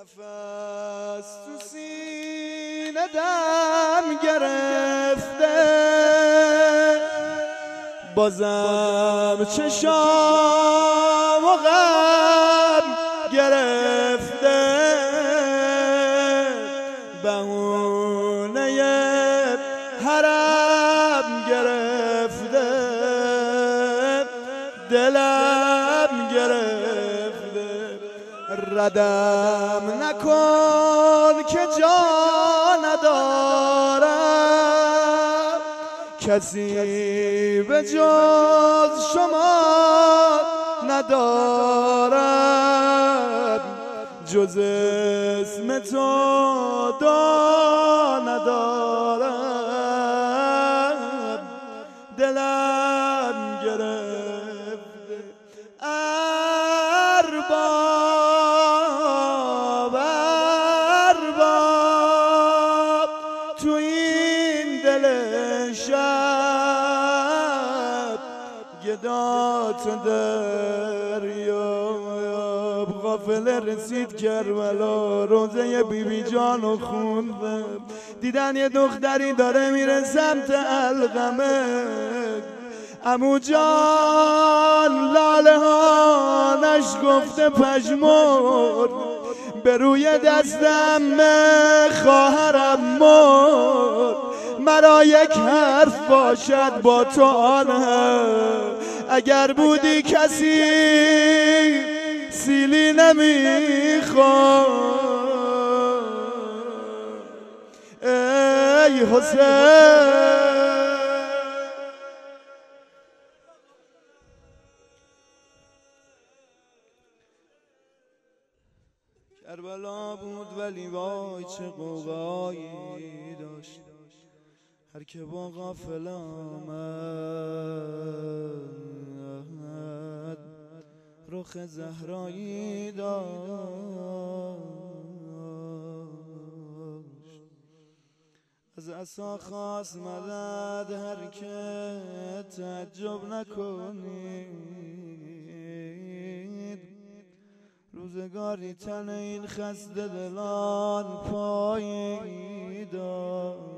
نفس تو سینه دم گرفته، بازم چشام و غم گرفته، بهونه حرم گرفته، دلم گرفته. ردم نکن که جا ندارم، کسی به جز شما ندارم، جز اسم تو دا ندارم، دلم گرفته. ارباب ارباب تو این دل شب، گدا تو دریاب. غافل رسید کربلا، روزه بیبی جانو خوندم، دیدن یه دختری داره میره سمت القمه. عمو جان لاله هانش گفته پژمرد، به روی دستم خواهرم مرد. مرا یک حرف باشد با تو آن هم، اگر بودی کسی سیلی نمیخواد. ای حسین کربلا بود ولی وای چه غوغایی داشت، هر که با غافل آمد رخ زهرایی داشت. از عصا خواست مدد، هر که تعجب نکنید، روزگاری تن این خسته دلان پایی داشت.